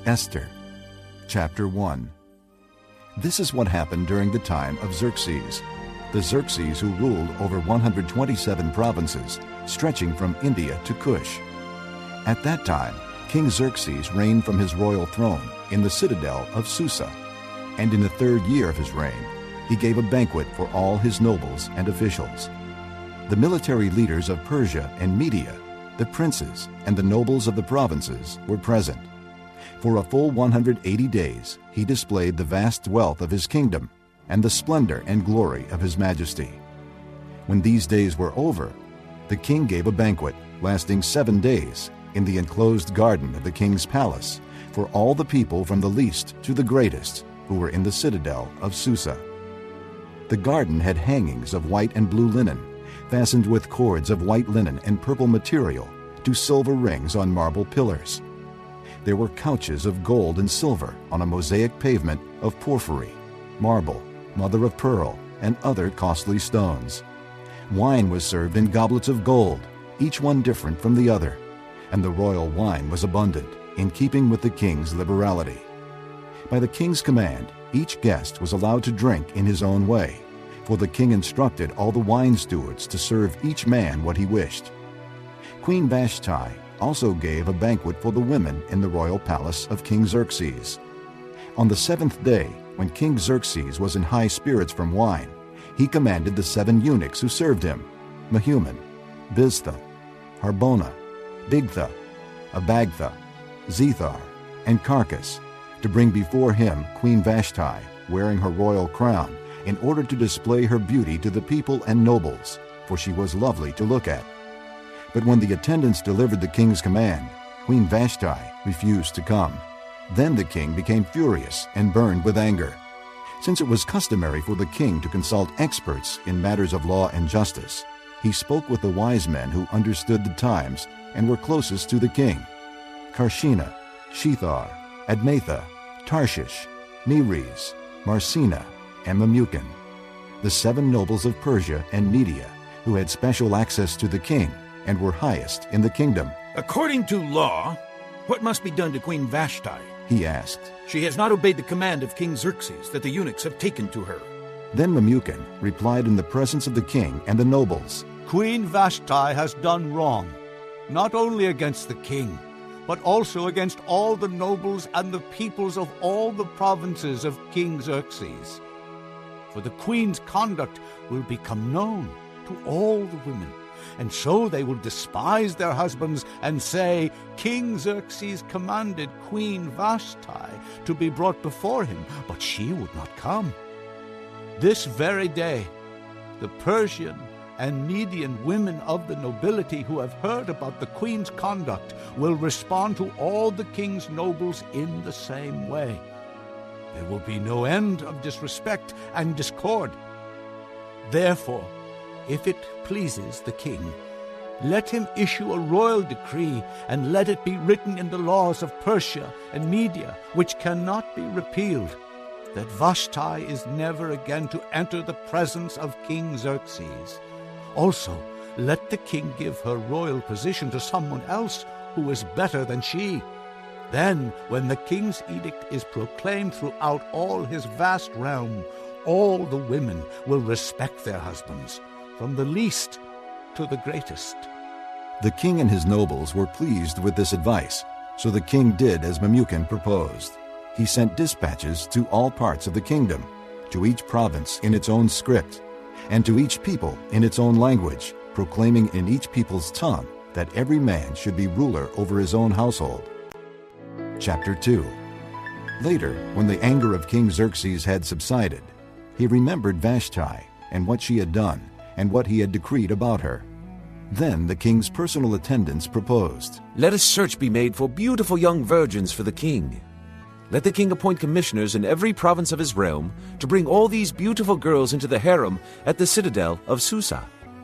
Esther, Chapter 1. This is what happened during the time of Xerxes, the Xerxes who ruled over 127 provinces, stretching from India to Cush. At that time, King Xerxes reigned from his royal throne in the citadel of Susa, and in the 3rd year of his reign, he gave a banquet for all his nobles and officials. The military leaders of Persia and Media, the princes and the nobles of the provinces were present. For a full 180 days he displayed the vast wealth of his kingdom and the splendor and glory of his majesty. When these days were over, the king gave a banquet lasting 7 days in the enclosed garden of the king's palace for all the people from the least to the greatest who were in the citadel of Susa. The garden had hangings of white and blue linen, fastened with cords of white linen and purple material to silver rings on marble pillars. There were couches of gold and silver on a mosaic pavement of porphyry, marble, mother of pearl, and other costly stones. Wine was served in goblets of gold, each one different from the other, and the royal wine was abundant, in keeping with the king's liberality. By the king's command, each guest was allowed to drink in his own way, for the king instructed all the wine stewards to serve each man what he wished. Queen Vashti also gave a banquet for the women in the royal palace of King Xerxes. On the 7th day, when King Xerxes was in high spirits from wine, he commanded the 7 eunuchs who served him, Mehuman, Biztha, Harbona, Bigtha, Abagtha, Zethar, and Carcass, to bring before him Queen Vashti, wearing her royal crown, in order to display her beauty to the people and nobles, for she was lovely to look at. But when the attendants delivered the king's command, Queen Vashti refused to come. Then the king became furious and burned with anger. Since it was customary for the king to consult experts in matters of law and justice, he spoke with the wise men who understood the times and were closest to the king: Karshena, Shethar, Admatha, Tarshish, Meres, Marsena, and Memucan, the 7 nobles of Persia and Media, who had special access to the king and were highest in the kingdom. According to law, what must be done to Queen Vashti? He asked. She has not obeyed the command of King Xerxes that the eunuchs have taken to her. Then Memucan replied in the presence of the king and the nobles, Queen Vashti has done wrong, not only against the king, but also against all the nobles and the peoples of all the provinces of King Xerxes. For the queen's conduct will become known to all the women, and so they will despise their husbands and say, King Xerxes commanded Queen Vashti to be brought before him, but she would not come. This very day, the Persian and Median women of the nobility who have heard about the queen's conduct will respond to all the king's nobles in the same way. There will be no end of disrespect and discord. Therefore, if it pleases the king, let him issue a royal decree, and let it be written in the laws of Persia and Media, which cannot be repealed, that Vashti is never again to enter the presence of King Xerxes. Also, let the king give her royal position to someone else who is better than she. Then, when the king's edict is proclaimed throughout all his vast realm, all the women will respect their husbands, from the least to the greatest. The king and his nobles were pleased with this advice, so the king did as Memucan proposed. He sent dispatches to all parts of the kingdom, to each province in its own script, and to each people in its own language, proclaiming in each people's tongue that every man should be ruler over his own household. Chapter 2. Later, when the anger of King Xerxes had subsided, he remembered Vashti and what she had done and what he had decreed about her. Then the king's personal attendants proposed, Let a search be made for beautiful young virgins for the king. Let the king appoint commissioners in every province of his realm to bring all these beautiful girls into the harem at the citadel of Susa.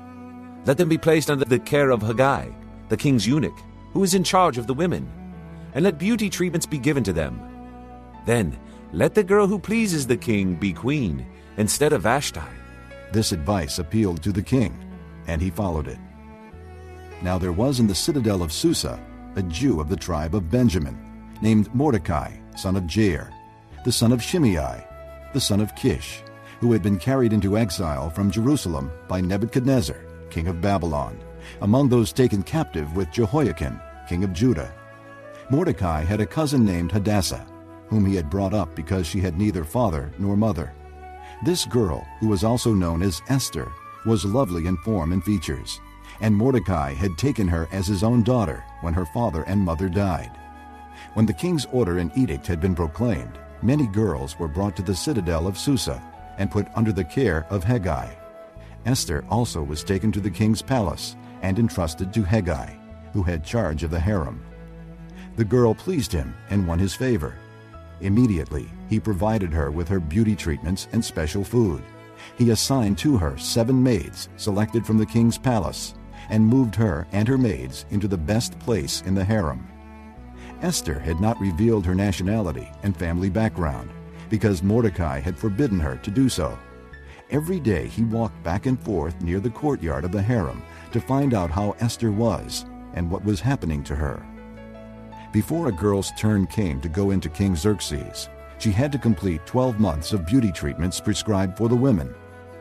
Let them be placed under the care of Haggai, the king's eunuch, who is in charge of the women, and let beauty treatments be given to them. Then let the girl who pleases the king be queen instead of Vashti. This advice appealed to the king, and he followed it. Now there was in the citadel of Susa a Jew of the tribe of Benjamin, named Mordecai, son of Jair, the son of Shimei, the son of Kish, who had been carried into exile from Jerusalem by Nebuchadnezzar, king of Babylon, among those taken captive with Jehoiakim, king of Judah. Mordecai had a cousin named Hadassah, whom he had brought up because she had neither father nor mother. This girl, who was also known as Esther, was lovely in form and features, and Mordecai had taken her as his own daughter when her father and mother died. When the king's order and edict had been proclaimed, many girls were brought to the citadel of Susa and put under the care of Hegai. Esther also was taken to the king's palace and entrusted to Hegai, who had charge of the harem. The girl pleased him and won his favor. Immediately, he provided her with her beauty treatments and special food. He assigned to her 7 maids selected from the king's palace and moved her and her maids into the best place in the harem. Esther had not revealed her nationality and family background because Mordecai had forbidden her to do so. Every day he walked back and forth near the courtyard of the harem to find out how Esther was and what was happening to her. Before a girl's turn came to go into King Xerxes, she had to complete 12 months of beauty treatments prescribed for the women,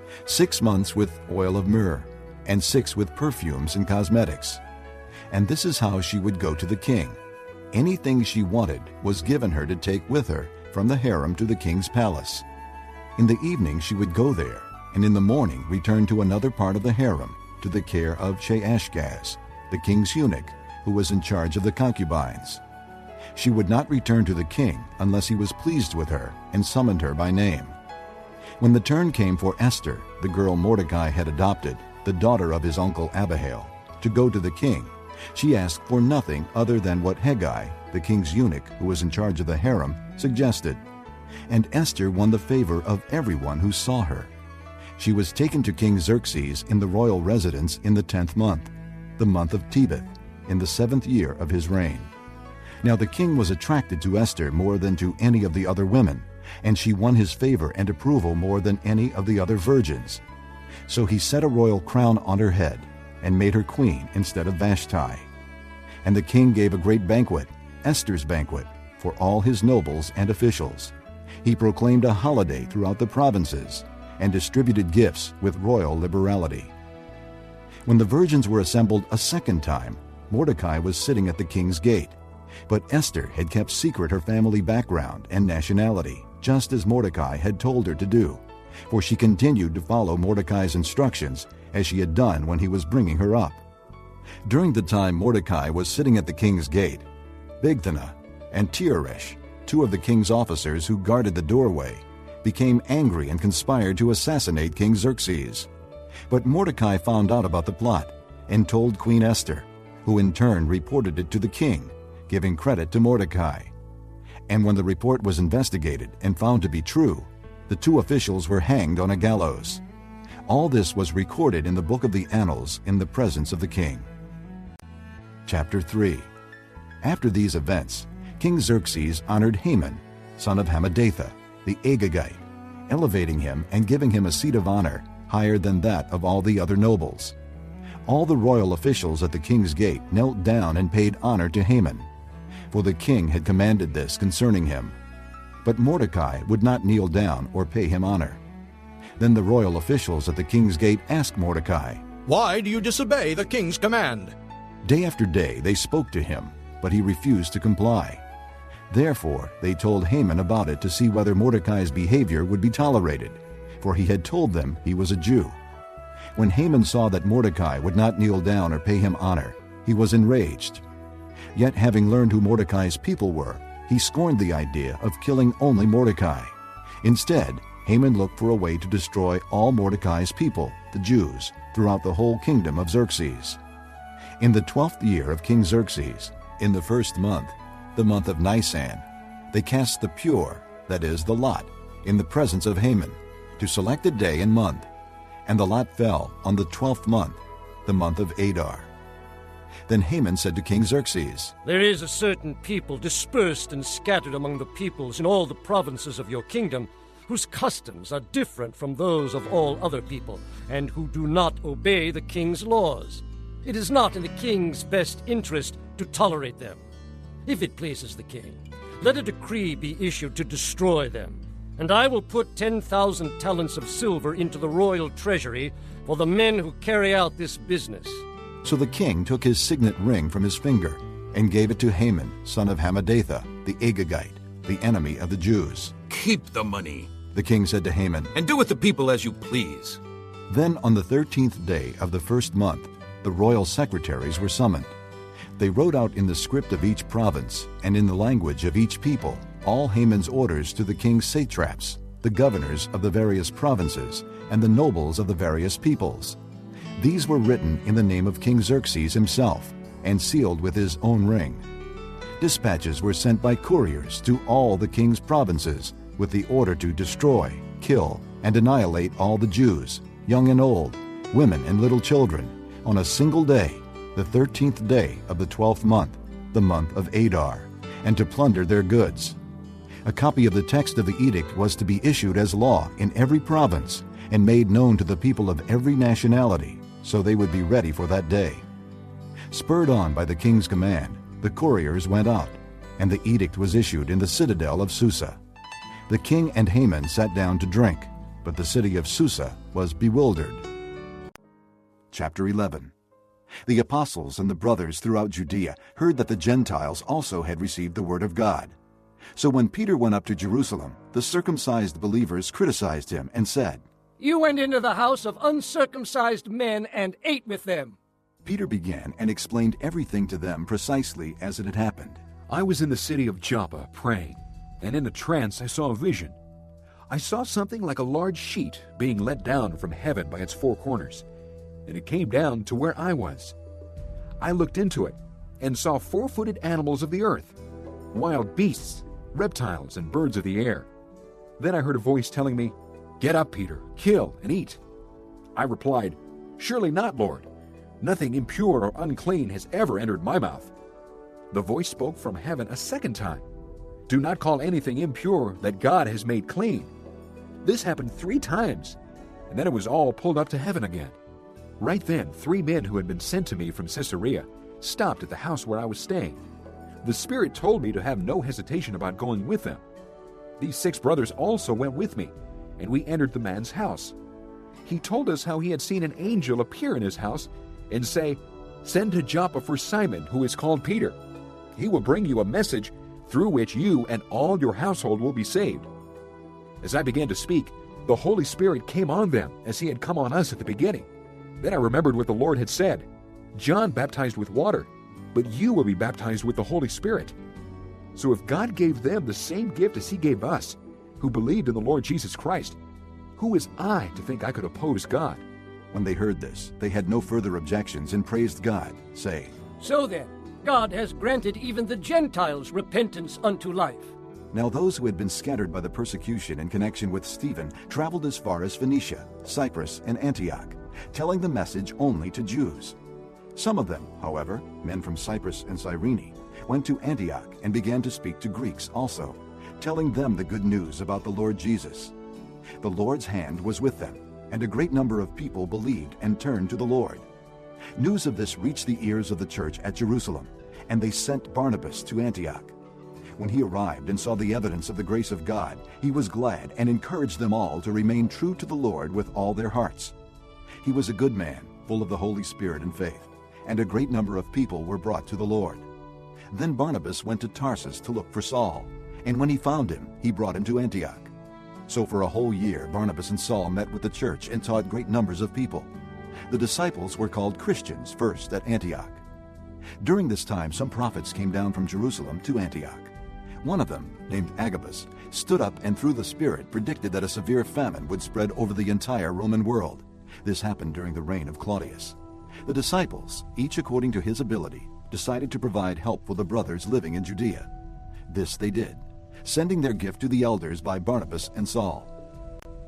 6 months with oil of myrrh, and 6 with perfumes and cosmetics. And this is how she would go to the king. Anything she wanted was given her to take with her from the harem to the king's palace. In the evening she would go there, and in the morning return to another part of the harem to the care of Shaashgaz, the king's eunuch, who was in charge of the concubines. She would not return to the king unless he was pleased with her and summoned her by name. When the turn came for Esther, the girl Mordecai had adopted, the daughter of his uncle Abihail, to go to the king, she asked for nothing other than what Hegai, the king's eunuch who was in charge of the harem, suggested. And Esther won the favor of everyone who saw her. She was taken to King Xerxes in the royal residence in the 10th month, the month of Tebeth, in the 7th year of his reign. Now the king was attracted to Esther more than to any of the other women, and she won his favor and approval more than any of the other virgins. So he set a royal crown on her head and made her queen instead of Vashti. And the king gave a great banquet, Esther's banquet, for all his nobles and officials. He proclaimed a holiday throughout the provinces and distributed gifts with royal liberality. When the virgins were assembled a second time, Mordecai was sitting at the king's gate. But Esther had kept secret her family background and nationality, just as Mordecai had told her to do, for she continued to follow Mordecai's instructions as she had done when he was bringing her up. During the time Mordecai was sitting at the king's gate, Bigthana and Teresh, 2 of the king's officers who guarded the doorway, became angry and conspired to assassinate King Xerxes. But Mordecai found out about the plot and told Queen Esther, who in turn reported it to the king, giving credit to Mordecai. And when the report was investigated and found to be true, the 2 officials were hanged on a gallows. All this was recorded in the book of the Annals in the presence of the king. Chapter 3. After these events, King Xerxes honored Haman, son of Hammedatha, the Agagite, elevating him and giving him a seat of honor higher than that of all the other nobles. All the royal officials at the king's gate knelt down and paid honor to Haman, for the king had commanded this concerning him. But Mordecai would not kneel down or pay him honor. Then the royal officials at the king's gate asked Mordecai, "Why do you disobey the king's command?" Day after day they spoke to him, but he refused to comply. Therefore they told Haman about it to see whether Mordecai's behavior would be tolerated, for he had told them he was a Jew. When Haman saw that Mordecai would not kneel down or pay him honor, he was enraged. Yet having learned who Mordecai's people were, he scorned the idea of killing only Mordecai. Instead, Haman looked for a way to destroy all Mordecai's people, the Jews, throughout the whole kingdom of Xerxes. In the 12th year of King Xerxes, in the 1st month, the month of Nisan, they cast the pure, that is, the lot, in the presence of Haman, to select a day and month. And the lot fell on the 12th month, the month of Adar. Then Haman said to King Xerxes, "There is a certain people dispersed and scattered among the peoples in all the provinces of your kingdom, whose customs are different from those of all other people, and who do not obey the king's laws. It is not in the king's best interest to tolerate them. if it pleases the king, let a decree be issued to destroy them, and I will put 10,000 talents of silver into the royal treasury for the men who carry out this business." So the king took his signet ring from his finger and gave it to Haman, son of Hammedatha, the Agagite, the enemy of the Jews. "Keep the money, The king said to Haman. and do with the people as you please." Then on the 13th day of the first month, the royal secretaries were summoned. They wrote out in the script of each province and in the language of each people all Haman's orders to the king's satraps, the governors of the various provinces, and the nobles of the various peoples. These were written in the name of King Xerxes himself and sealed with his own ring. Dispatches were sent by couriers to all the king's provinces with the order to destroy, kill, and annihilate all the Jews, young and old, women and little children, on a single day, the 13th day of the 12th month, the month of Adar, and to plunder their goods. A copy of the text of the edict was to be issued as law in every province and made known to the people of every nationality, so they would be ready for that day. Spurred on by the king's command, the couriers went out, and the edict was issued in the citadel of Susa. The king and Haman sat down to drink, but the city of Susa was bewildered. Chapter 11. The apostles and the brothers throughout Judea heard that the Gentiles also had received the word of God. So when Peter went up to Jerusalem, the circumcised believers criticized him and said, "You went into the house of uncircumcised men and ate with them." Peter began and explained everything to them precisely as it had happened. I was in the city of Joppa praying, and in a trance I saw a vision. I saw something like a large sheet being let down from heaven by its four corners, and it came down to where I was. I looked into it and saw four-footed animals of the earth, wild beasts, reptiles, and birds of the air. Then I heard a voice telling me, "Get up, Peter, kill and eat." I replied, "Surely not, Lord. Nothing impure or unclean has ever entered my mouth." The voice spoke from heaven a second time, "Do not call anything impure that God has made clean." This happened 3 times, and then it was all pulled up to heaven again. Right then, 3 men who had been sent to me from Caesarea stopped at the house where I was staying. The Spirit told me to have no hesitation about going with them. These 6 brothers also went with me, and we entered the man's house. He told us how he had seen an angel appear in his house and say, "Send to Joppa for Simon, who is called Peter. He will bring you a message through which you and all your household will be saved." As I began to speak, the Holy Spirit came on them as he had come on us at the beginning. Then I remembered what the Lord had said, "John baptized with water, but you will be baptized with the Holy Spirit." So if God gave them the same gift as he gave us, who believed in the Lord Jesus Christ, who is I to think I could oppose God? When they heard this, they had no further objections and praised God, saying, So then, God has granted even the Gentiles repentance unto life. Now those who had been scattered by the persecution in connection with Stephen traveled as far as Phoenicia, Cyprus, and Antioch, telling the message only to Jews. Some of them, however, men from Cyprus and Cyrene, went to Antioch and began to speak to Greeks also, telling them the good news about the Lord Jesus. The Lord's hand was with them, and a great number of people believed and turned to the Lord. News of this reached the ears of the church at Jerusalem, and they sent Barnabas to Antioch. When he arrived and saw the evidence of the grace of God, he was glad and encouraged them all to remain true to the Lord with all their hearts. He was a good man, full of the Holy Spirit and faith, and a great number of people were brought to the Lord. Then Barnabas went to Tarsus to look for Saul, and when he found him, he brought him to Antioch. So for a whole year Barnabas and Saul met with the church and taught great numbers of people. The disciples were called Christians first at Antioch. During this time some prophets came down from Jerusalem to Antioch. One of them, named Agabus, stood up and through the Spirit predicted that a severe famine would spread over the entire Roman world. This happened during the reign of Claudius. The disciples, each according to his ability, decided to provide help for the brothers living in Judea. This they did, sending their gift to the elders by Barnabas and Saul.